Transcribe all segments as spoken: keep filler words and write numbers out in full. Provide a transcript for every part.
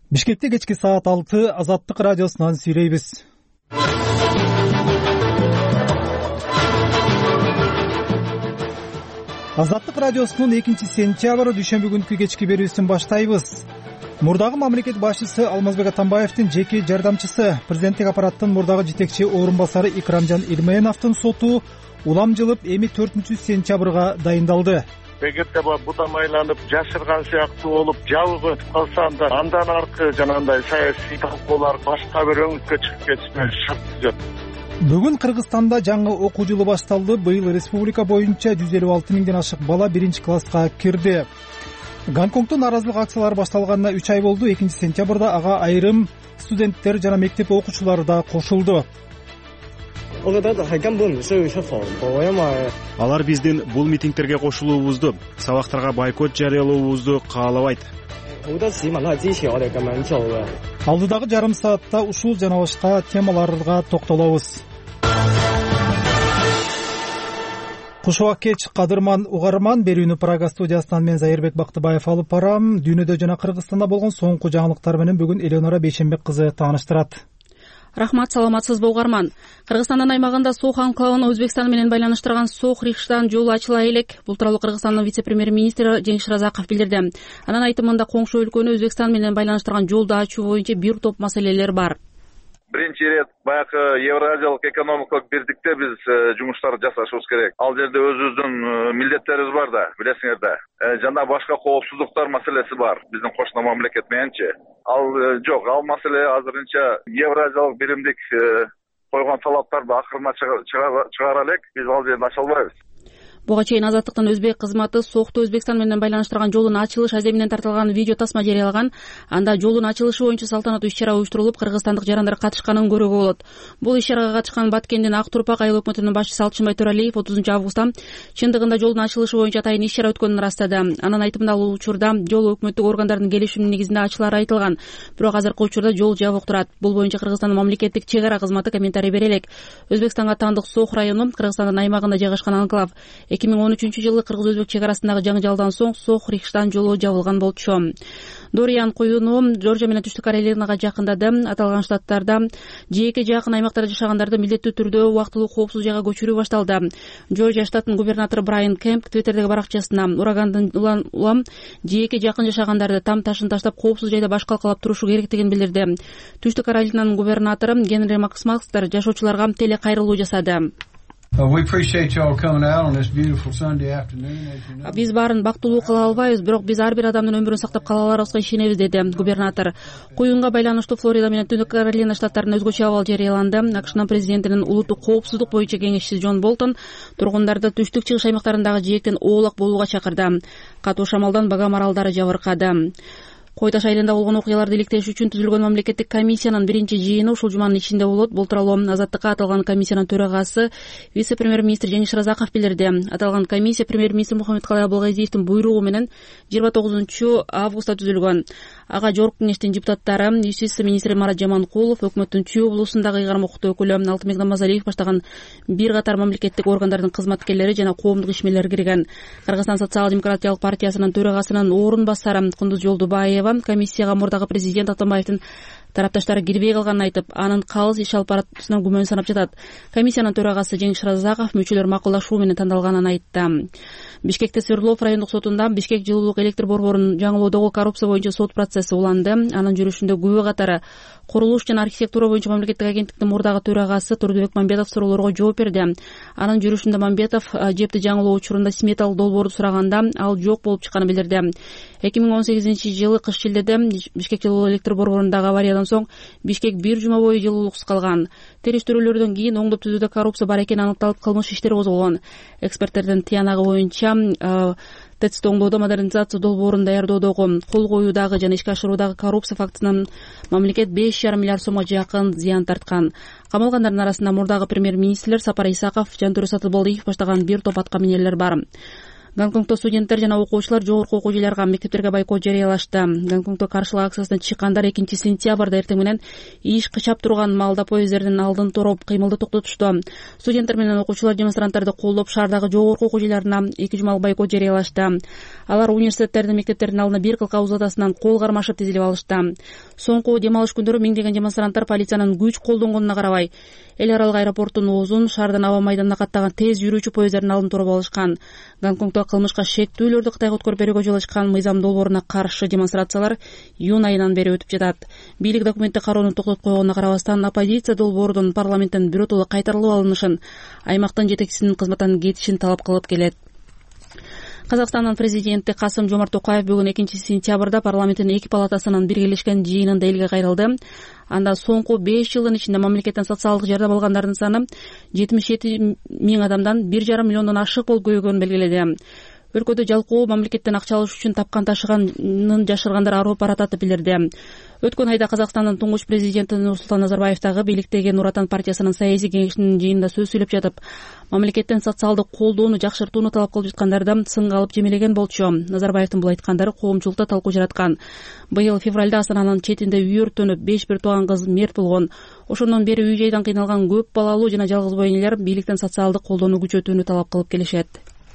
Бишкекте кечки саат алты Азаттык радиосунан сүйлөйбүз. Азаттык радиосунун экинчи сентябрь дүйшөмбү күнкү кечки берүүсүн баштайбыз. Мурдагы мамлекет башчысы Алмазбек Атамбаевдин жеке жардамчысы, президенттик аппараттын мурдагы жетекчи орун басары Икрамжан Илменовдун соту улам жылып эми төртүнчү сентябрга дайындалды. Эгерде будан айланып жашырган сыяктуу болуп жабык өтүп калса, анда андан аркы жанагындай саясий талкуулар башка бир өңүткө чыгып кетишине шарт түзөт. Бүгүн Кыргызстанда жаңы окуу жылы башталды. Быйыл республика боюнча жүз элүү алты миңден ашык бала биринчи класска кирди. Гонконгдо нааразылык акциялары башталганына үч ай болду. экинчи сентябрда ага айрым студенттер жана мектеп окуучулары да кошулду. Алар биздин бул митингтерге кошулуубузду, сабактарга бойкот жарыялообузду каалабайт. Алдыдагы жарым саатта ушул жана башка темаларга токтолобуз. Кушубак кеч, кадырман угарман, берүүнү Прага студиясынан мен Зайырбек Бактыбаев алып барам. Дүйнөдө жана Кыргызстанда болгон соңку жаңылыктар менен бүгүн Элеонора Бейшенбек кызы тааныштырат. Рахмат, саламатсызбы угарман. Кыргызстандын аймагында Сох анклавын Өзбекстан менен байланыштырган Сох Рихштан жолу ачыла элек. Бул тууралуу Кыргызстандын вице-премьер-министри Жеңиш Разаков билдирди. Анын айтымында коңшу өлкөнү Өзбекстан менен байланыштырган жолду ачуу боюнча бир топ маселелер бар. Биринчи ирет баягы Евразиялык экономикалык бирдикте биз жумуштарды жасашыбыз керек. Ал жерде өзүбүздүн милдеттерибиз бар да, билесиңер да. Жана башка коопсуздуктар маселеси бар биздин кошуна мамлекет мененчи. Ал жок, ал маселе азырынча Евразиялык биримдик койгон талаптарды акырына чыгара элек, биз ал жерди ача албайбыз. Буга чейин Азаттыктын өзбек кызматы Сохту Өзбекстан менен байланыштырган жолдун ачылыш аземинен тартылган видео тасма жарыялаган. Анда жолдун ачылышы боюнча салтанаттуу иш-чара уюштурулуп, кыргызстандык жарандар катышканын көрүүгө болот. Бул иш-чарага катышкан Баткендин Ак Турпак айыл өкмөтүнүн башчысы Алтынбай Төралиев отузунчу августта чындыгында жолдун ачылышы боюнча атайын иш-чара өткөнүн ырастады. Анын айтымында ал учурда жол өкмөттүк органдардын келишиминин негизинде ачылары айтылган. Бирок азыркы учурда жол жабык турат. Бул боюнча Кыргызстандын мамлекеттик чек ара кызматы комментарий бере элек. Өзбекстанга таандык Сох району Кыргызстандын аймагында жайгашкан анклав. эки миң он үчүнчү жылы кыргыз-өзбек чек арасындагы жаңжалдан соң Сох Рихштан жолу жабылган болчу. Дориан коюну Жоржия менен Түштүк Каролинага жакындады. Аталган штаттарда жеке жакын аймактарда жашагандарды милдеттүү түрдө убактылуу коопсуз жайга көчүрүү башталды. Жоржия штатынын губернатору Брайан Кемп Твиттердеги баракчасына урагандан улам жеке жакын жашагандарды там ташын таштап коопсуз жайда баш калкалап турушу керектигин билдирди. Түштүк Каролинанын губернатору Генри Максмастер жашоочуларга теле кайрылуу жасады. Биз баарын бактылуу кыла албайбыз, бирок биз ар бир адамдын өмүрүн сактап кала аларыбызга ишенебиз, деди губернатор. Коюнга байланыштуу Флорида менен Түндүк Каролина штаттарында өзгөчө абал жарыяланды. АКШнын президентинин улуттук коопсуздук боюнча кеңешчиси Джон Болтон тургундарды түштүк чыгыш аймактарындагы жээктен оолак болууга чакырды. Катуу шамалдан Багам аралдары жабыркады. Кой Таш айылында болгон окуяларды иликтеш үчүн түзүлгөн мамлекеттик комиссиянын биринчи жыйыны ушул жуманын ичинде болот. Бул тууралуу Азаттыкка аталган комиссиянын төрагасы вице-премьер-министр Жеңиш Разаков билдирди. Аталган комиссия премьер-министр Мухаммедкалый Абылгазиевдин буйругу менен жыйырма тогузунчу августта түзүлгөн. Ага Жогорку кеңештин депутаттары, юстиция министри Марат Жаманкулов, өкмөттүн Чүй облусундагы ыйгарым укуктуу өкүлү Алтынбек Намазалиев баштаган бир катар мамлекеттик органдардын кызматкерлери жана коомдук ишмерлер кирген. Кыргызстан социал-демократиялык партиясынын төрагасынын орун басары Кундуз Жолдубаева комиссияга мурдагы президент Атамбаевдин тарапташтары кирбей калганын айтып, анын калыс иш алып баратына күмөн санап жатат. Комиссиянын төрагасы Жеңиш Разаков мүчөлөр макулдашуу менен тандалганын айтты. Бишкекте Свердлов райондук сотунда Бишкек жылуулук электр борборун жаңылоодогу коррупция боюнча сот процесси уланды. Анын жүрүшүндө күбө катары курулуш жана архитектура боюнча мамлекеттик агенттиктин мурдагы төрагасы Турдубек Мамбетов суроолорго жооп берди. Анын жүрүшүндө Мамбетов жепти жаңылоо учурунда сметалык долбоорду сураганда ал жок болуп чыкканын билдирди. эки миң он сегизинчи жылы кыш шилдеде Бишкек жылуу электр борборундагы авариядан соң Бишкек бир жума бою жылуулуксуз калган. Териштирүүлөрдөн кийин оңдоп түзүүдө коррупция бар экени аныкталып, кылмыш иштери козголгон. Эксперттердин тыянагы боюнча ТЭЦти оңдоодо модернизация долбоорун даярдоодогу, кол коюудагы жана ишке ашыруудагы коррупция фактысынан мамлекет беш жарым миллиард сомго жакын зыян тарткан. Камалгандардын арасында мурдагы премьер-министрлер Сапар Исаков, Жантөрө Сатыбалдиев баштаган бир топ аткаминерлер бар. Гонконгдо студенттер жана окуучулар жогорку окуу жайларга, мектептерге бойкот жарыялашты. Гонконгдо каршылык акциясына чыккандар экинчи сентябрда эртең менен иш кычап турган маалда поезддердин алдын тороп кыймылды токтотушту. Студенттер менен окуучулар демонстранттарды колдоп шаардагы жогорку окуу жайларына эки жумалык бойкот жарыялашты. Алар университеттердин, мектептердин алдына бир кыл кабыз атасынан кол кармашып тизилип алышты. Соңку дем алыш күндөрү миңдеген демонстранттар полициянын күч колдонгонуна карабай эл аралык аэропорттун оозун, шаардан аба майданына каттаган тез жүрүүчү поезддердин алдын тороп алышкан. Гонконгдо кылмышка шектүүлөрдү Кытайга өткөрүп берүүгө жол ачкан мыйзам долбооруна каршы демонстрациялар июнь айынан бери өтүп жатат. Бийлик документти кароону токтотуп койгонуна карабастан оппозиция долбоорунун парламенттен биротоло кайтарылып алынышын, аймактын жетекчисинин кызматтан кетишин талап кылып келет. Казакстандын президенти Касым-Жомарт Токаев бүгүн экинчи сентябрда парламенттин эки палатасынын биргелешкен жыйынында элге кайрылды. Анда соңку беш жылдын ичинде мамлекеттен социалдык жардам алгандардын саны жетимиш жети миң адамдан бир жарым миллиондон ашык болуп көбөйгөнүн белгиледи. Өлкөдө жалкоо мамлекеттен акча алыш үчүн тапкан ташыганын жашыргандар арып баратат билдирди. Өткөн айда Казакстандын туңгуч президенти Нурсултан Назарбаев дагы бийликтеги Нур Отан партиясынын саясий кеңешинин жыйынында сөз сүйлөп жатып, мамлекеттен социалдык колдоону жакшыртууну талап кылып жаткандарды сынга алып жемелеген болчу. Назарбаевдин бул айткандары коомчулукта талкуу жараткан. Быйыл февралда Астананын четинде үй өртөнүп, беш бир тууган кыз мерт болгон. Ошондон бери үй жайдан кыйналган көп балалуу жана жалгыз бой энелер бийликтен социалдык колдоону күчөтүүнү талап кылып келишет.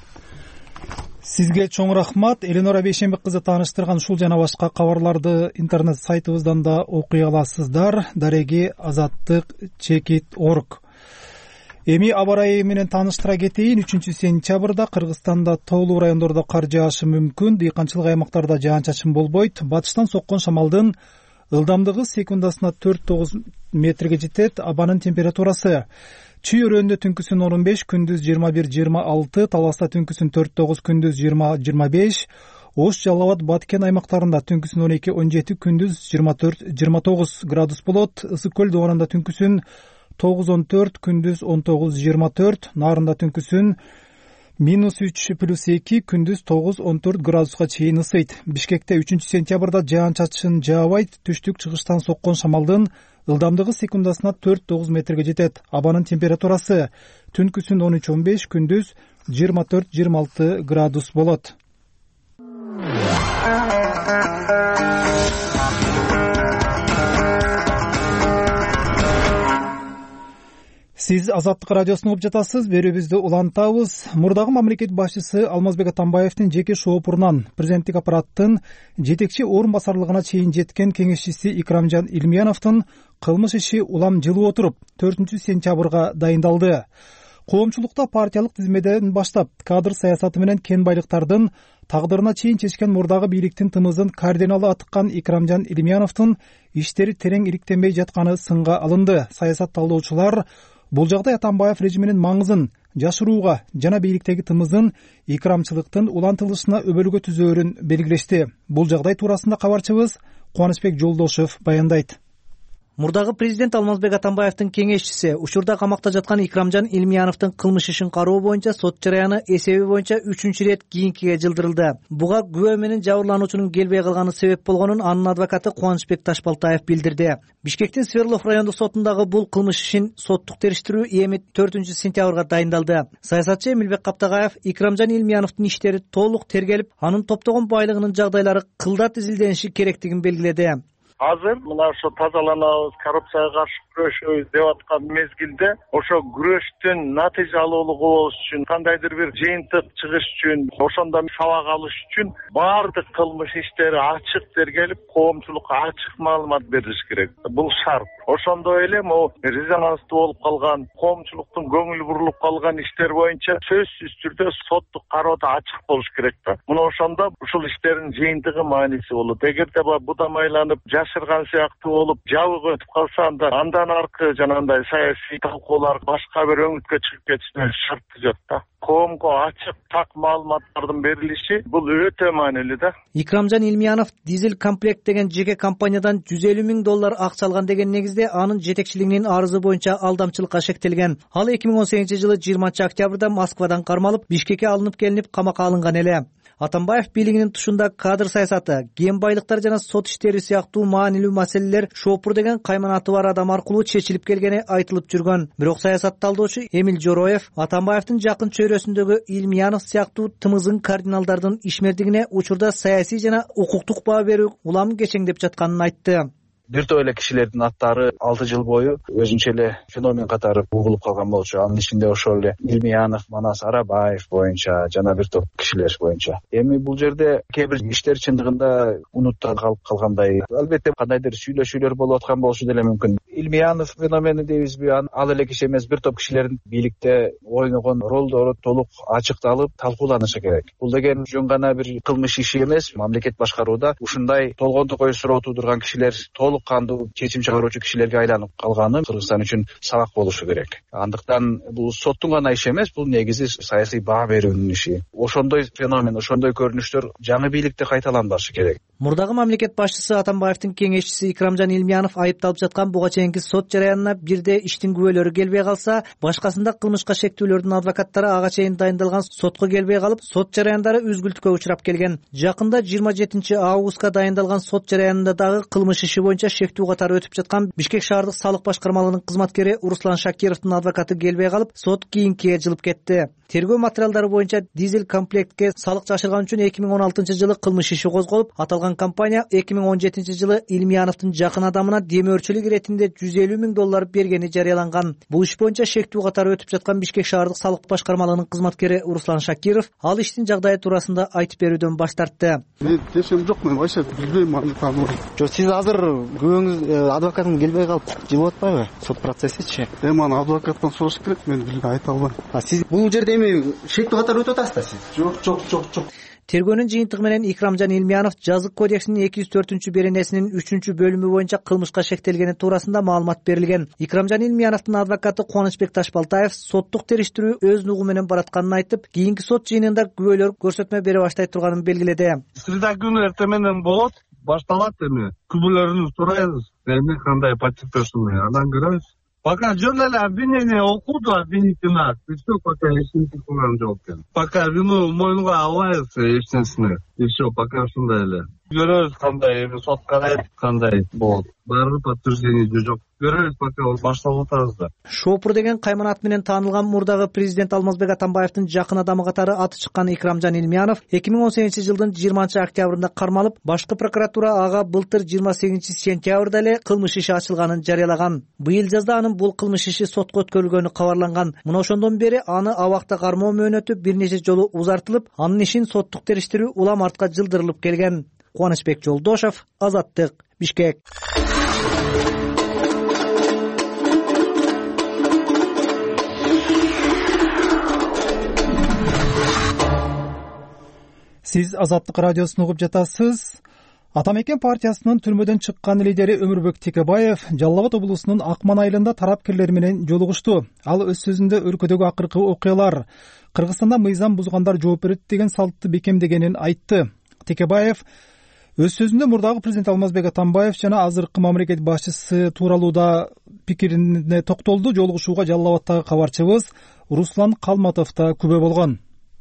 Сизге чоң рахмат. Эленора Бейшембек кызы тааныштырган ушул жана башка кабарларды интернет сайтыбыздан да окуй аласыздар. Дареги азаттык чекит точка орг. Эми аба ырайы менен тааныштыра кетейин. үчүнчү сентябрда Кыргызстанда тоолуу райондордо кар жаашы мүмкүн. Дыйканчылык аймактарда жаан-чачын болбойт. Батыштан соккон шамалдын ылдамдыгы секундасына төрт тогуз метрге жетет. Абанын температурасы Чүй өрөөнүндө түнкүсүн он беш, күндүз жыйырма бир жыйырма алты, Таласта түнкүсүн төрт тогуз, күндүз жыйырма жыйырма беш, Ош, Жалал Абад, Баткен аймактарында түнкүсүн он эки он жети, күндүз жыйырма төрт жыйырма тогуз градус болот. Ысык көл доонунда түнкүсүн тогуз он төрт, күндүз он тогуз жыйырма төрт, Нарында түнкүсүн минус үч плюс эки, күндүз тогуз он төрт градуска чейин ысыйт. Бишкекте үчүнчү сентябрда жаан-чачын жаабайт. Түштүк-чыгыштан соккон шамалдын ылдамдыгы секундасына төрт тогуз метрге жетет. Абанын температурасы түнкүсүн он үч он беш, күндүз жыйырма төрт жыйырма алты градус болот. Сиз Азаттык радиосун угуп жатасыз. Берүүбүздү улантабыз. Мурдагы мамлекет башчысы Алмазбек Атамбаевдин жеке шоопурунан президенттик аппараттын жетекчи орун басарлыгына чейин жеткен кеңешчиси Икрамжан Илмияновдун кылмыш иши улам жылып отуруп төртүнчү сентябрга дайындалды. Коомчулукта партиялык тизмеден баштап кадр саясаты менен кен байлыктардын тагдырына чейин чечкен мурдагы бийликтин тымызын кардиналы атыккан Икрамжан Илмияновдун иштери терең иликтенбей жатканы сынга алынды. Саясат талдоочулар бул жагдай Атамбаев режиминин маңызын жашырууга жана бийликтеги тымыздын икрамчылыктын улантылышына өбөлгө түзөөрүн белгилешти. Бул жагдай туурасында кабарчыбыз Кубанычбек Жолдошев баяндайт. Мурдагы президент Алмазбек Атамбаевдин кеңешчиси учурда камакта жаткан Икрамжан Илмияновдун кылмыш ишин кароо боюнча сот жараяны эсеби боюнча үчүнчү ирет кийинкиге жылдырылды. Буга күбө менен жабырлануучунун келбей калганы себеп болгонун анын адвокаты Кубанычбек Ташбалтаев билдирди. Бишкектин Свердлов райондук сотундагы бул кылмыш ишин соттук териштирүү эми төртүнчү сентябрга дайындалды. Саясатчы Эмилбек Каптагаев Икрамжан Илмияновдун иштери толук тергелип, анын топтогон байлыгынын жагдайлары кылдат изилдениши керектигин белгиледи. Азыр мына ошо тазаланабыз, коррупцияга каршы күрөшөбүз деп аткан мезгилде ошо күрөштүн натыйжалуулугу болуш үчүн, кандайдыр бир жыйынтык чыгыш үчүн, ошондон сабак алыш үчүн баардык кылмыш иштери ачык тергелип, коомчулукка ачык маалымат берилиш керек. Бул шарт. Ошондой эле могу резонанстуу болуп калган, коомчулуктун көңүлү бурулуп калган иштер боюнча сөзсүз түрдө соттук кароодо ачык болуш керек да. Мына ошондо ушул иштердин жыйынтыгы мааниси болот. Эгерде будамайланып жашырган сыяктуу болуп жабык өтүп калса, анда андан аркы жанагындай саясий талкуулар башка бир өңүткө чыгып кетишине шарт жок да. Коомго ачык так маалыматтардын берилиши бул өтө маанилүү да. Икрамжан Илмиянов дизель комплект деген жеке компаниядан жүз элүү миң доллар акча алган деген негизде анын жетекчилигинин арызы боюнча алдамчылыкка шектелген. Ал эки миң он сегизинчи жылы жыйырманчы октябрда Москвадан кармалып, Бишкекке алынып келинип камакка алынган эле. Атамбаев бийлигинин тушунда кадр саясаты, кен байлыктар жана сот иштери сыяктуу маанилүү маселелер Шопур деген кайманаты бар адам аркылуу чечилип келгени айтылып жүргөн. Бирок саясат талдоочу Эмил Жороев Атамбаевдин жакын чөйрөсүндөгү Илмиянов сыяктуу тымызын кардиналдардын ишмердигине учурда саясий жана укуктук баа берүү улам кечеңдеп жатканын айтты. Бир топ эле кишилердин аттары алты жыл бою өзүнчө эле феномен катары угулуп калган болчу. Анын ичинде ошол эле Илмиянов, Манас Арабаев боюнча жана бир топ кишилер боюнча. Эми бул жерде кээ бир иштер чындыгында унутта калып калгандай. Албетте кандайдыр сүйлөшүүлөр болуп аткан болушу деле мүмкүн. Илмиянов феномени дейбизби? Ал эле киши эмес, бир топ кишилердин бийликте ойногон ролдору толук ачыкталып талкууланышы керек. Бул деген жөн гана бир кылмыш иши эмес. Мамлекет башкарууда ушундай толгондук ой суроо туудурган кишилер толук кандуу чечим чыгаруучу кишилерге айланып калганы Кыргызстан үчүн сабак болушу керек. Андыктан бул соттун гана иши эмес, бул негизи саясий баа берүүнүн иши. Ошондой феномен, ошондой көрүнүштөр жаңы бийликте кайталанбашы керек. Мурдагы мамлекет башчысы Атамбаевдин кеңешчиси Икрамжан Илмиянов айыпталып жаткан буга чейинки сот жараянына бирде иштин күбөлөрү келбей калса, башкасында кылмышка шектүүлөрдүн адвокаттары ага чейин дайындалган сотко келбей калып, сот жараяндары үзгүлтүккө учурап келген. Жакында жыйырма жетинчи августка дайындалган сот жараянында дагы кылмыш иши боюнча шектүү катары өтүп жаткан Бишкек шаардык салык башкармалыгынын кызматкери Руслан Шакировдун адвокаты келбей калып, сот кийинкиге жылып кетти. Тергөө материалдары боюнча дизель комплектке салык жашырган үчүн эки миң он алтынчы жылы кылмыш иши козголуп, аталган компания эки миң он жетинчи жылы Илмияновдун жакын адамына демөөрчүлүк иретинде жүз элүү миң доллар бергени жарыяланган. Бул иш боюнча шектүү катары өтүп жаткан Бишкек шаардык салык башкармалыгынын кызматкери Руслан Шакиров ал иштин жагдайы туурасында айтып берүүдөн баш тартты. Мен тешем жок, мен вообще билбейм аны тааныбайм. Жок, сиз азыр күбөңүз адвокатың келбей калып жылып атпайбы сот процессичи? Эми аны адвокаттан сураш керек, мен билбей айта албайм. А сиз бул жерде эми шектүү катары өтүп атасыз да сиз? Жок, жок, жок, жок. Тергөөнүн жыйынтыгы менен Икрамжан Илмиянов жазык кодексинин эки жүз төртүнчү беренесинин үчүнчү бөлүмү боюнча кылмышка шектелгени туурасында маалымат берилген. Икрамжан Илмияновдун адвокаты Кубанычбек Ташбалтаев соттук териштирүү өз нугу менен баратканын айтып, кийинки сот жыйынында күбөлөр көрсөтмө бере баштай турганын белгиледи. Среда күнү эртең менен болот, башталат эми. Күбөлөрүнү сурайбыз. Эми кандай потерпевший, андан көрөбүз. Пока жөн эле обвинение окуду, обвинительный акт, и все, пока эчинчи кылган жок экен. Пока вину мойнуга албайбыз эчнесине. И все, пока ушундай эле. Көрөбүз кандай эми сот карайт, кандай болот. Баары подтверждение жок. Көрөбүз, пока башталып атабыз да. Шопур деген кайманат менен таанылган мурдагы президент Алмазбек Атамбаевдин жакын адамы катары аты чыккан Икрамжан Илмиянов эки миң он сегизинчи жылдын жыйырманчы октябрында кармалып, башкы прокуратура ага былтыр жыйырма сегизинчи сентябрда эле кылмыш иши ачылганын жарыялаган. Быйыл жазда анын бул кылмыш иши сотко өткөрүлгөнү кабарланган. Мына ошондон бери аны абакта кармоо мөөнөтү бир нече жолу узартылып, анын ишин соттук териштирүү улам артка жылдырылып келген. Кубанычбек Жолдошов, Азаттык, Бишкек. Сиз Азаттык радиосун угуп жатасыз. Атамекен партиясынын түрмөдөн чыккан лидери Өмүрбек Текебаев Жалал Абад облусунун Акман айылында тарапкерлер менен жолугушту. Ал өз сөзүндө өлкөдөгү акыркы окуялар, Кыргызстанда мыйзам бузгандар жооп берет деген салтты бекемдегенин айтты. Текебаев өз сөзүндө мурдагы президент Алмазбек Атамбаев жана азыркы мамлекет башчысы тууралуу да пикирине токтолду. Жолугушууга Жалал Абадтагы кабарчыбыз Руслан Калматов да күбө болгон.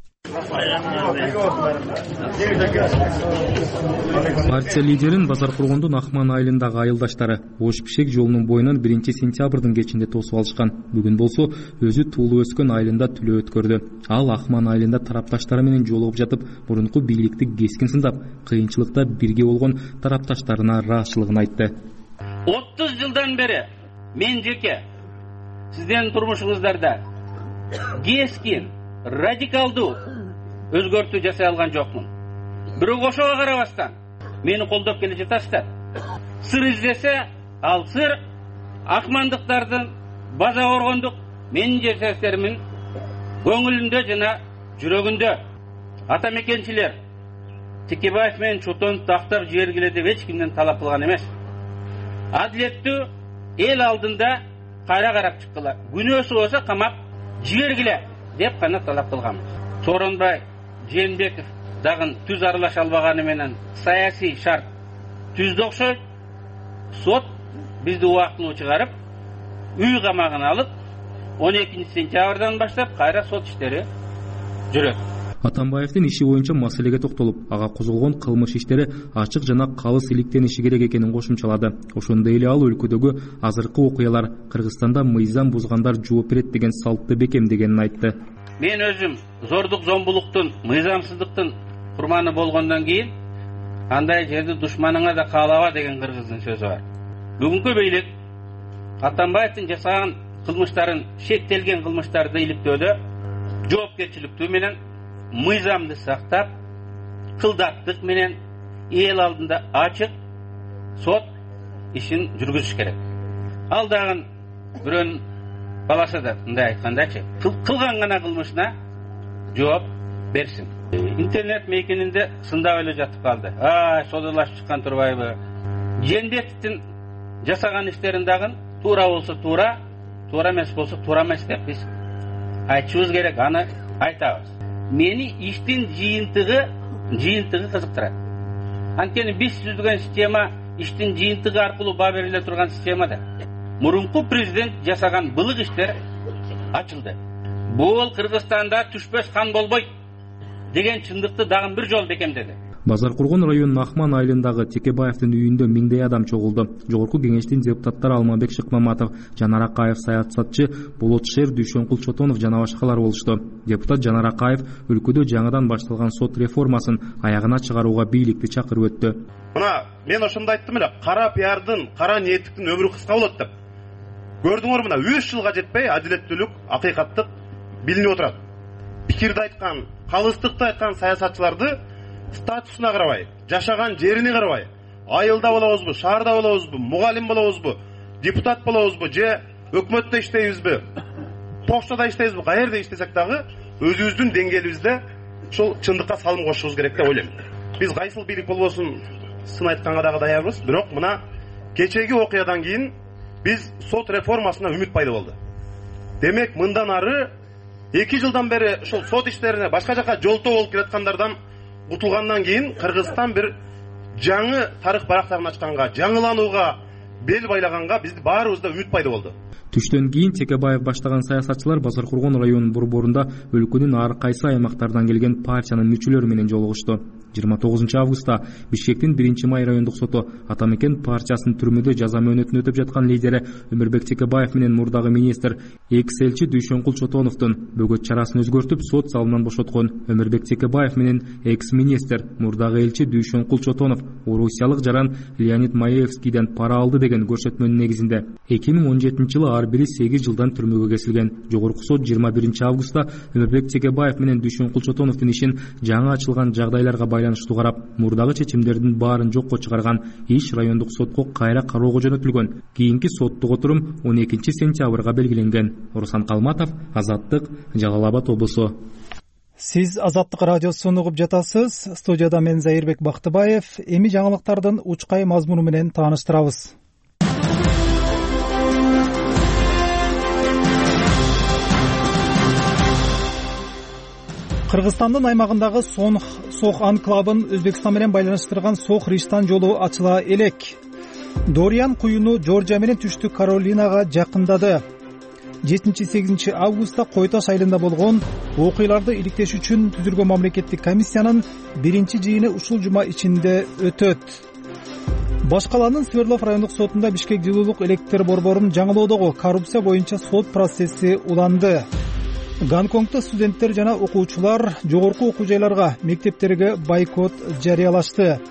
Партия лидерин базар кургондун Акман айылындагы айылдаштары Ош Бишкек жолунун боюнан биринчи сентябрдын кечинде тосуп алышкан. Бүгүн болсо өзү туулуп өскөн айылында түлөө өткөрдү. Ал Акман айылында тарапташтары менен жолугуп жатып, мурунку бийликти кескин сындап, кыйынчылыкта бирге болгон тарапташтарына ыраазычылыгын айтты. отуз жылдан бери мен жеке сиздердин турмушуңуздарда кескин, радикалдуу өзгөртүү жасай алган жокмун. Бирок ошого карабастан мени колдоп келе жатасыздар. Сыр издесе, ал сыр акмандыктардын база оргондук менин жашаштеримин көңүлүндө жана жүрөгүндө. Атамекенчилер Текебаев менен чотон тактап жибергиле деп эч кимден талап кылган эмес. Адилеттүү эл алдында кайра карап чыккыла. Күнөөсү болсо камап жибергиле деп гана талап кылганбыз. Сооронбай Жээнбеков дагы түз аралаша албаганы менен саясий шарт түздү окшойт. Сот бизди убактылуу чыгарып, үй камагына алып, он экинчи сентябрдан баштап кайра сот иштери жүрөт. Атамбаевдин иши боюнча маселеге токтолуп, ага козголгон кылмыш иштери ачык жана калыс иликтениши керек экенин кошумчалады. Ошондой эле ал өлкөдөгү азыркы окуялар Кыргызстанда мыйзам бузгандар жооп берет деген салтты бекемдегенин айтты. Мен өзүм зордук зомбулуктун, мыйзамсыздыктын курманы болгондон кийин андай жерди душманыңа да каалаба деген кыргыздын сөзү бар. Бүгүнкү бийлик Атамбаевдин жасаган кылмыштарын, шектелген кылмыштарды иликтөөдө жоопкерчиликтүү менен, мыйзамды сактап, кылдаттык менен эл алдында ачык сот ишин жүргүзүш керек. Ал дагы бирөөнүн баласы да мындай айткандачы, кылган гана кылмышына жооп берсин. Интернет мейкининде сындап эле жатып калды. Ай, содырлашып чыккан турбайбы? Жээнбековдин жасаган иштерин дагы туура болсо туура, туура эмес болсо туура эмес деп биз айтышыбыз керек, аны айтабыз. Мени иштин жыйынтыгы, жыйынтыгы кызыктырат. Анткени биз түзүлгөн система иштин жыйынтыгы аркылуу баа бериле турган система да. Мурунку президент жасаган былык иштер ачылды. Бул Кыргызстанда түшпөс кан болбойт деген чындыкты дагы бир жол бекемдеди. Базаркургон районунун Ахман айылындагы Текебаевдин үйүндө миңдей адам чогулду. Жогорку кеңештин депутаттары Алмамбек Шыкмаматов, Жанар Акаев, саясатчы Болот Шер, Дүйшөнкул Чотонов жана башкалар болушту. Депутат Жанар Акаев өлкөдө жаңыдан башталган сот реформасын аягына чыгарууга бийликти чакырып өттү. Мына мен ошондо айттым эле, кара пиардын, кара ниеттиктин өмүрү кыска болот деп. Көрдүңөр, мына үч жылга жетпей адилеттүүлүк, акыйкаттык билинип отурат. Пикирди айткан, калыстыкты айткан саясатчыларды статусуна карабай, жашаган жерине карабай, айылда болобузбу, шаарда болобузбу, мугалим болобузбу, депутат болобузбу, же өкмөттө иштейбизби, почтада иштейбизби, каерде иштесек дагы өзүбүздүн деңгээлибизде ушул чындыкка салым кошушубуз керек деп ойлойм. Биз кайсыл бийлик болбосун сын айтканга дагы даярбыз, бирок мына кечеги окуядан кийин биз сот реформасына үмүт пайда болду. Демек, мындан ары эки жылдан бери ушул сот иштерине башка жака жолтоо болуп келаткандардан кутулгандан кийин Кыргызстан бир жаңы тарых барактарын ачканга, жаңыланууга бел байлаганга бизди баарыбызда үмүт пайда болду. Түштөн кийин Текебаев баштаган саясатчылар Базаркургон районунун борборунда өлкөнүн ар кайсы аймактардан келген партиянын мүчөлөрү менен жолугушту. жыйырма тогузунчу августта Бишкектин биринчи май райондук соту Атамекен партиясынын түрмөдө жаза мөөнөтүн өтөп жаткан лидери Өмүрбек Текебаев менен мурдагы министр экс элчи Дүйшөнкул Чотоновдун бөгөт чарасын өзгөртүп сот залынан бошоткон. Өмүрбек Текебаев менен экс министр мурдагы элчи Дүйшөнкул Чотонов орусиялык жаран Леонид Маевскийден пара алды деген көрсөтмөнүн негизинде эки миң он жетинчи жылы ар бири сегиз жылдан түрмөгө кесилген. Жогорку сот жыйырма биринчи августта Өмүрбек Текебаев менен Дүйшөнкул Чотоновдун ишин жаңы ачылган жагдайларга байланыштуу карап, мурдагы чечимдердин баарын жокко чыгарган. Иш райондук сотко кайра кароого жөнөтүлгөн. Кийинки соттук отурум он экинчи сентябрга белгиленген. Руслан Калматов, Азаттык, Жалал Абад облусу. Сиз Азаттык радиосун угуп жатасыз. Студияда мен Зайырбек Бактыбаев. Эми жаңылыктардын учкай мазмуну менен тааныштырабыз. Кыргызстандын аймагындагы Сох анклавын Өзбекстан менен байланыштырган Сох Риштан жолу ачыла элек. Дориан куюну Жоржия менен Түштүк Каролинага жакындады. жетинчи сегизинчи августта Койташ айылында болгон окуяларды иликтеш үчүн түзүлгөн мамлекеттик комиссиянын биринчи жыйыны ушул жума ичинде өтөт. Башкаланын Свердлов райондук сотунда Бишкек жылуулук электр борборун жаңылоодогу коррупция боюнча сот процесси уланды. Гонконгдо студенттер жана окуучулар жогорку окуу жайларга, мектептерге бойкот жарыялашты.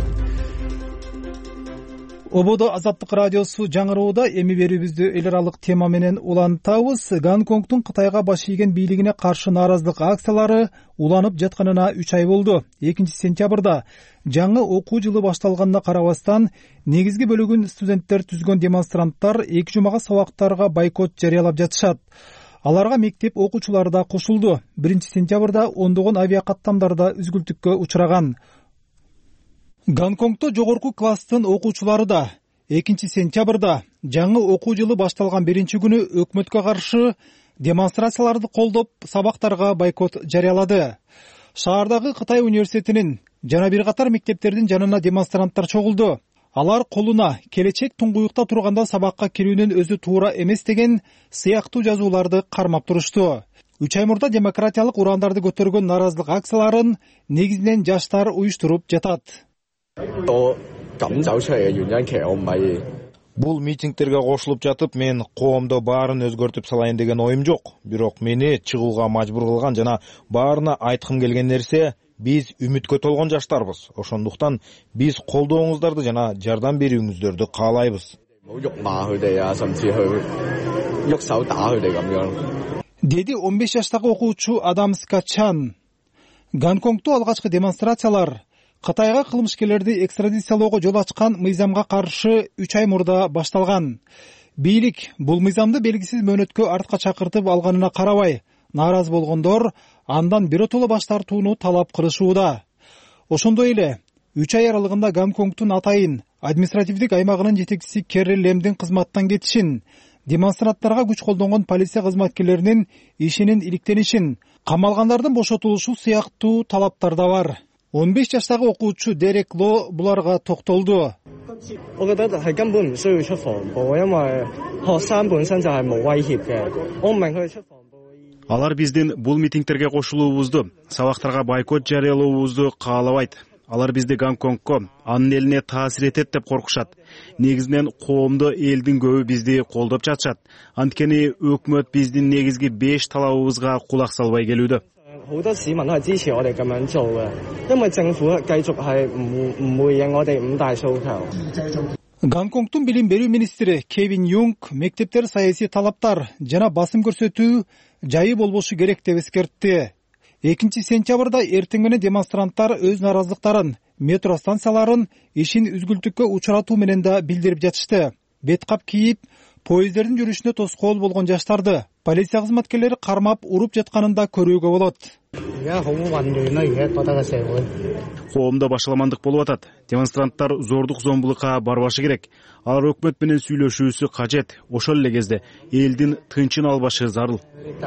Ободо Азаттык радиосу жаңыроодо эми берүүбүздү эл аралык тема менен улантабыз. Гонконгдун Кытайга баш ийген бийлигине каршы нааразылык акциялары уланып жатканына үч ай болду. экинчи сентябрда жаңы окуу жылы башталганына карабастан негизги бөлүгүн студенттер түзгөн демонстранттар эки жумага сабактарга бойкот жарыялап жатышат. Аларга мектеп окуучулары да кошулду. биринчи сентябрда ондогон авиакаттамдар да үзгүлтүккө учураган. Гонконгдо жогорку класстын окуучулары да экинчи сентябрда жаңы окуу жылы башталган биринчи күнү өкмөткө каршы демонстрацияларды колдоп, сабактарга бойкот жарыялады. Шаардагы Кытай университетинин жана бир катар мектептердин жанына демонстранттар чогулду. Алар колуна келечек туңгуюкта турганда сабакка кирүүнүн өзү туура эмес деген сыяктуу жазууларды кармап турушту. үч ай мурда демократиялык урандарды көтөргөн нааразылык акцияларын негизинен жаштар уюштуруп жатат. Бул митингтерге кошулуп жатып, мен коомдо баарын өзгөртүп салайын деген оюм жок. Бирок мени чыгууга мажбур кылган жана баарына айткым келген нерсе, биз үмүткө толгон жаштарбыз. Ошондуктан биз колдооңуздарды жана жардам берүүңүздөрдү каалайбыз. Деди он беш жаштагы окуучу Адам Скачан. Гонконгдо алгачкы демонстрациялар Кытайга кылмышкерлерди экстрадициялоого жол ачкан мыйзамга каршы үч ай мурда башталган. Бийлик бул мыйзамды белгисиз мөөнөткө артка чакыртып алганына карабай, нааразы болгондор андан биротоло баш тартууну талап кылышууда. Ошондой эле үч ай аралыгында Гонконгдун атайын административдик аймагынын жетекчиси Керри Лемдин кызматтан кетишин, демонстранттарга күч колдонгон полиция кызматкерлеринин ишинин иликтенишин, камалгандардын бошотулушу сыяктуу талаптар да бар. он беш жаштагы окуучу Дерек Ло буларга токтолду. Алар биздин бул митингтерге кошулуубузду, сабактарга бойкот жарыялообузду каалабайт. Алар бизди Гонконгко, анын элине таасир этет деп коркушат. Негизинен коомдо элдин көбү бизди колдоп жатышат. Анткени өкмөт биздин негизги беш талабыбызга кулак салбай келүүдө. Гонконгдун билим берүү министри Кевин Юнг мектептер саясий талаптар жана басым көрсөтүү жайы болбошу керек деп эскертти. экинчи сентябрда эртең менен демонстранттар өз нааразылыктарын метро станцияларын ишин үзгүлтүккө учуратуу менен да билдирип жатышты. Бет кап кийип, поездердин жүрүшүнө тоскоол болгон жаштарды полиция кызматкерлери кармап уруп жатканын да көрүүгө болот. Коомдо башаламандык болуп атат. Демонстранттар зордук зомбулукка барбашы керек. Алар өкмөт менен сүйлөшүүсү кажет. Ошол эле кезде элдин тынчын албашы зарыл.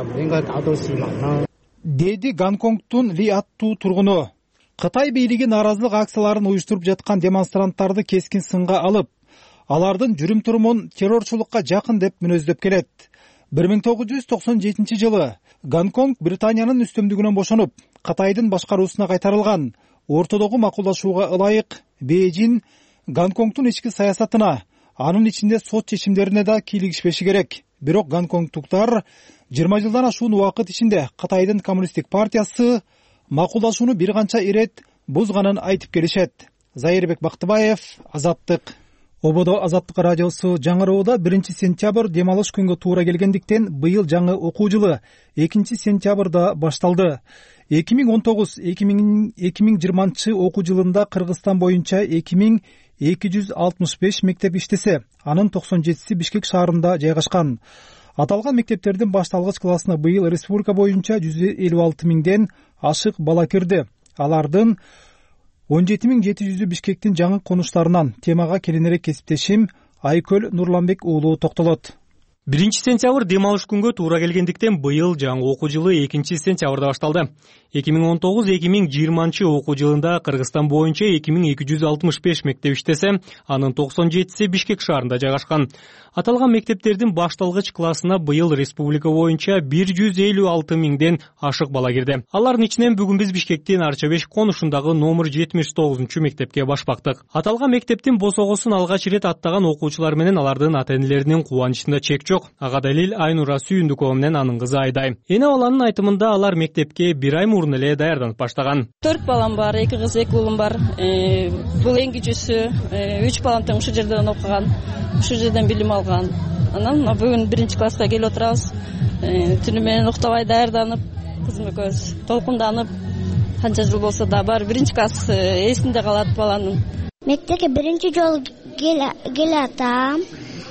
Деди Гонконгдун Ли аттуу тургуну. Кытай бийлиги нааразылык акцияларын уюштуруп жаткан демонстранттарды кескин сынга алып, алардын жүрүм турумун террорчулукка жакын деп мүнөздөп келет. бир миң тогуз жүз токсон жетинчи жылы Гонконг Британиянын үстөмдүгүнөн бошонуп, Кытайдын башкаруусуна кайтарылган. Ортодогу макулдашууга ылайык Бейжин Гонконгдун ички саясатына, анын ичинде сот чечимдерине да кийлигишпеши керек. Бирок гонконгтуктар жыйырма жылдан ашуун убакыт ичинде Кытайдын коммунисттик партиясы макулдашууну бир канча ирет бузганын айтып келишет. Зайырбек Бактыбаев, Азаттык. Ободо Азаттык радиосу жаңыроодо биринчи сентябрь дем алыш күнгө туура келгендиктен быйыл жаңы окуу жылы экинчи сентябрда башталды. эки миң он тогуз эки миң жыйырманчы окуу жылында Кыргызстан боюнча эки миң эки жүз алтымыш беш мектеп иштесе, анын токсон жетиси Бишкек шаарында жайгашкан. Аталган мектептердин башталгыч классына быйыл республика боюнча жүз элүү алты миңден ашык бала кирди. Алардын он жети миң жети жүзү Бишкектин жаңы конуштарынан. Темага кийинирээк кесиптешим Айкөл Нурланбек уулу токтолот. биринчи сентябрь дем алыш күнгө туура келгендиктен быйыл жаңы окуу жылы экинчи сентябрда башталды. эки миң он тогуз эки миң жыйырманчы окуу жылында Кыргызстан боюнча эки миң эки жүз алтымыш беш мектеп иштесе, анын токсон жетиси Бишкек шаарында жайгашкан. Аталган мектептердин башталгыч классына быйыл республика боюнча бир жүз элүү алты миңден ашык бала кирди. Алардын ичинен бүгүн биз Бишкектин Арчабеш конушундагы номер жетимиш тогузунчу мектепке башпактык. Аталган мектептин босогосун алгач ирет аттаган окуучулар менен алардын ата-энелеринин кубанычында чек жок. Ага далил Айнура Сүйүндүкова менен анын кызы Айдай. Эне баланын айтымында алар мектепке бир ай мурун эле даярданып баштаган. төрт балам бар, эки кыз, эки уулум бар. Бул эң кичүүсү, үч балам тең ушул жерден окуган, ушул жерден билим алган. Анан бүгүн биринчи класска келип отурабыз. Түнү менен уктабай даярданып, кызым экөөбүз толкунданып, канча жыл болсо да бар биринчи класс эсинде калат баланын. Мектепке биринчи жолу келатам.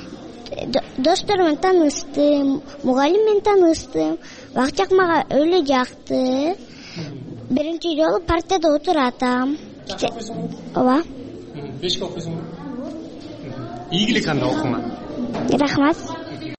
Достор менен тааныштым, мугалим менен тааныштым. Бакчак мага өлө жакты. Биринчи жолу партияда отуратам. Ооба. Бешке окуйсуңбу? Ийгилик кандай окуңа? Рахмат.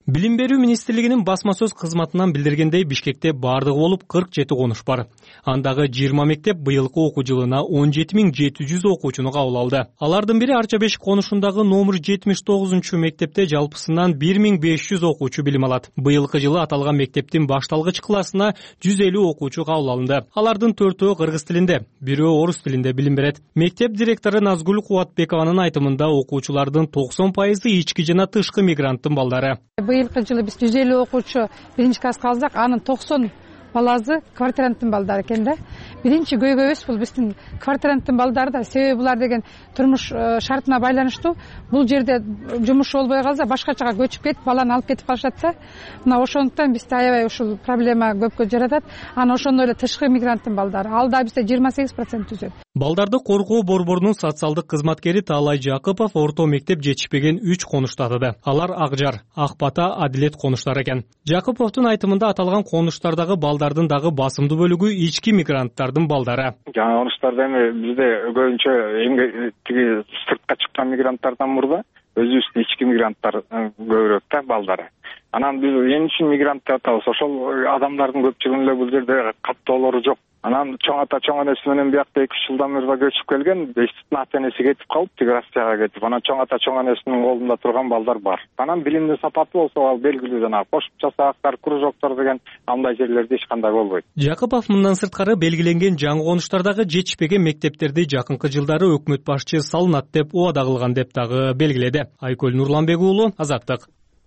Билим берүү министрлигинин басма сөз кызматынан билдиргендей, Бишкекте бардыгы болуп кырк жети конуш бар. Андагы жыйырма мектеп быйылкы окуу жылына он жети миң жети жүз окуучуну кабыл алды. Алардын бири Арча бешик конушундагы номер жетимиш тогузунчу мектепте жалпысынан бир миң беш жүз окуучу билим алат. Быйылкы жылы аталган мектептин башталгыч классына жүз элүү окуучу кабыл алынды. Алардын төртөө кыргыз тилинде, бирөө орус тилинде билим берет. Мектеп директору Назгүл Кубатбекованын айтымында окуучулардын токсон пайызы ички жана тышкы мигранттын балдары. Быйылкы жылы биз жүз элүү окуучу биринчи класска алдык, анын токсон баласы квартиранттын балдары экен да. Биринчи көйгөйүбүз бул биздин квартиранттын балдары да, себеби булар деген турмуш шартына байланыштуу. Бул жерде жумуш болбой калса башкачага көчүп кетип, баланы алып кетип калышат да. Мына ошондуктан бизде аябай ушул проблема көпкө жаратат. Анан ошондой эле тышкы мигранттын балдары. Ал да бизде жыйырма сегиз процент түзөт. Балдарды коргоо борборунун социалдык кызматкери Таалай Жакыпов орто мектеп жетишпеген үч конушту атады. Алар Акжар, Акбата, Адилет конуштары экен. Жакыповдун айтымында аталган конуштардагы балдардын дагы басымдуу бөлүгү ички мигранттардын балдары. Жаңы конуштарда эми бизде көбүнчө эмге тиги сыртка чыккан мигранттардан мурда өзүбүздүн ички мигранттар көбүрөөк да балдары. Анан биз эмне үчүн мигрант деп атабыз? Ошол адамдардын көпчүлүгүнүн эле бул жерде каттоолору жок. Анан чоң ата чоң энеси менен биякта эки үч жылдан бери көчүп келген, бештин ата энеси кетип калып, тиги Россияга кетип, анан чоң ата чоң энесинин колунда турган балдар бар. Анан билимдин сапаты болсо ал белгилүү жана кошумча сабактар, кружоктор деген андай жерлерде эч кандай болбойт. Жакыпов мындан сырткары белгиленген жаңы конуштардагы жетишпеген мектептерди жакынкы жылдары өкмөт башчы салынат деп убада кылган деп дагы белгиледи. Айкөл Нурланбек уулу, Азаттык.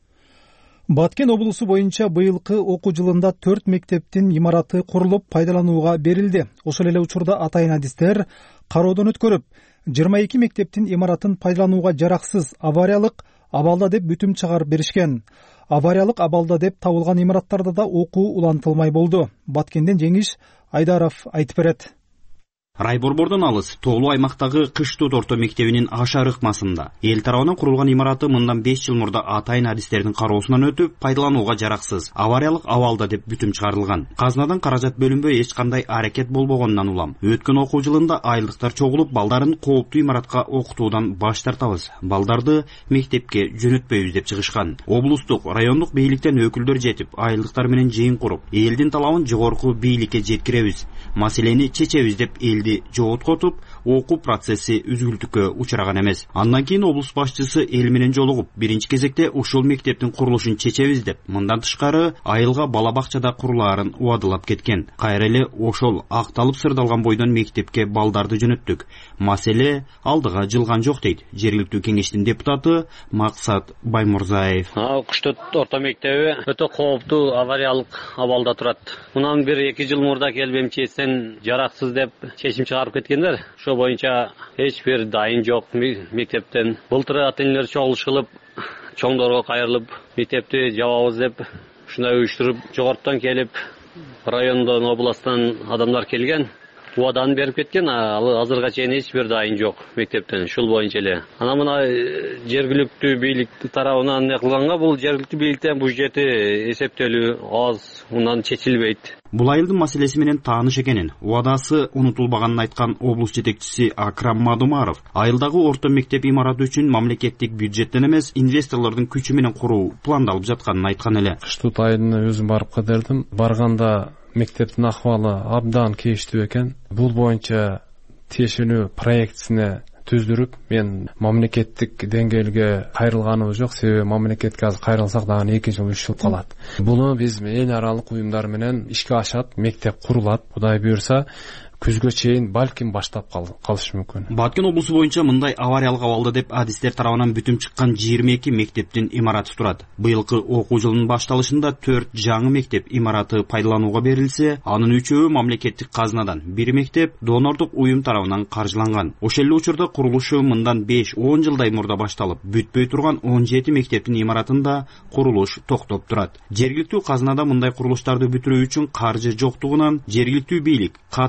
Баткен облусу боюнча быйылкы окуу жылында төрт мектептин имараты курулуп пайдаланууга берилди. Ошол эле учурда атайын адистер кароодон өткөрүп, жыйырма эки мектептин имаратын пайдаланууга жараксыз, авариялык абалда деп бүтүм чыгарып беришкен. Авариялык абалда деп табылган имараттарда да окуу улантылмай болду. Баткенден Жеңиш Айдаров айтып берет. Райборбордон алыс тоолуу аймактагы Кыштут орто мектебинин ашар ыкмасында эл тарабынан курулган имараты мындан беш жыл мурда атайын адистердин кароосунан өтүп, пайдаланууга жараксыз, авариялык абалда деп бүтүм чыгарылган. Казынадан каражат бөлүнбөй эч кандай аракет болбогонунан улам өткөн окуу жылында айылдыктар чогулуп, балдарын кооптуу имаратка окутуудан баш тартабыз, балдарды мектепке жөнөтпөйбүз деп чыгышкан. Облустук, райондук бийликтен өкүлдөр жетип, айылдыктар менен жыйын куруп, элдин талабын жогорку бийликке жеткиребиз, маселени чечебиз деп жооткотуп, окуу процесси үзгүлтүккө учураган эмес. Андан кийин облус башчысы эл менен жолугуп, биринчи кезекте ушул мектептин курулушун чечебиз деп, мындан тышкары айылга бала бакчада курулаарын убадылап кеткен. Кайра эле ошол акталып сырдалган бойдон мектепке балдарды жөнөттүк. Маселе алдыга жылган жок дейт жергиликтүү кеңештин депутаты Максат Баймурзаев. Кыштут орто мектеби өтө кооптуу авариялык абалда турат. Мунан бир эки жыл мурда келип эмчесин жараксыз деп чечим чыгарып кеткендер. Ошо боюнча эч бир дайын жок мектептен. Былтыр ата-энелер чогулуп, чоңдорго кайрылып, мектепти жабабыз деп ушундай уюштуруп, жогорттон келип, райондон, областтан адамдар келген. Убаданы берип кеткен, ал азырга чейин эч бир дайын жок мектептен. Ушул боюнча эле. Анан мына жергиликтүү бийлик тарабынан не кылганга, бул жергиликтүү бийликтен бюджети эсептелүү аз, унан чечилбейт. Бул айылдын маселеси менен тааныш экенин, убадасы унутулбаганын айткан облус жетекчиси Акрам Мадумаров, айылдагы орто мектеп имараты үчүн мамлекеттик бюджеттен эмес, инвесторлордун күчү менен куруу пландалып жатканын айткан эле. Кыштут айылына өзүм барып кадырдым. Барганда мектептин акыбалы абдан кейиштүү экен. Бул боюнча тиешелүү проектисине түздүрүп, мен мамлекеттик деңгээлге кайрылганыбыз жок, себеби мамлекетке азыр кайрылсак дагы эки жыл үч жыл калат. Буну биз эл аралык уюмдар менен ишке ашат, мектеп курулат. Кудай буйрса, күзгө чейин балким баштап калышы мүмкүн. Баткен облусу боюнча мындай авариялык абалда деп адистер тарабынан бүтүм чыккан жыйырма эки мектептин имараты турат. Быйылкы окуу жылынын башталышында төрт жаңы мектеп имараты пайдаланууга берилсе, анын үчөө мамлекеттик казынадан, бир мектеп донордук уюм тарабынан каржыланган. Ошол эле учурда курулушу мындан беш он жылдай мурда башталып, бүтпөй турган он жети мектептин имаратында курулуш токтоп турат. Жергиликтүү казынада мындай курулуштарды бүтүрүү үчүн каржы жоктугунан жергиликтүү бийлик кат жазып,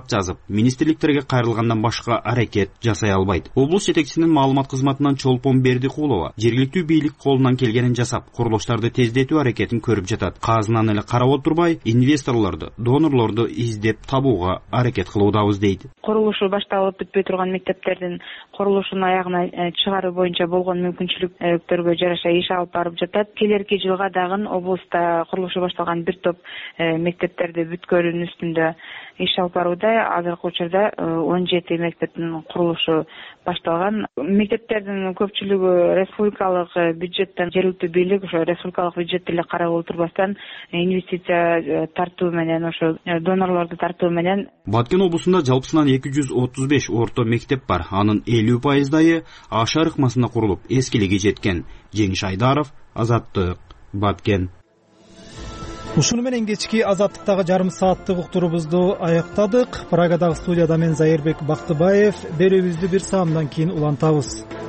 министрликтерге кайрылгандан башка аракет жасай албайт. Облус жетекчисинин маалымат кызматынан Чолпон Бердикулова жергиликтүү бийлик колунан келгенин жасап, курулуштарды тездетүү аракетин көрүп жатат. Казынан эле карап отурбай, инвесторлорду, донорлорду издеп табууга аракет кылуудабыз дейт. Курулушу башталып бүтпөй турган мектептердин курулушун аягына чыгаруу боюнча болгон мүмкүнчүлүктөргө жараша иш алып барып жатат. Келерки жылга дагы облуста курулушу башталган бир топ мектептерди бүткөрүүнүн үстүндө иш алып барууда. Азыркы учурда он жети мектептин курулушу башталган. Мектептердин көпчүлүгү республикалык бюджеттен, жергиликтүү бийлик ошо республикалык бюджетти эле карап отурбастан инвестиция тартуу менен, ошо донорлорду тартуу менен. Баткен облусунда жалпысынан эки жүз отуз беш орто мектеп бар. Анын элүү пайыздайы Аш арыкмасында курулуп, эскилиги жеткен. Жеңиш Айдаров, Азаттык, Баткен. Ушуну менен кечки Азаттыктагы жарым сааттык уктурубузду аяктадык. Прагадагы студияда мен Зайырбек Бактыбаев. Берүүбүздү бир саамдан кийин улантабыз.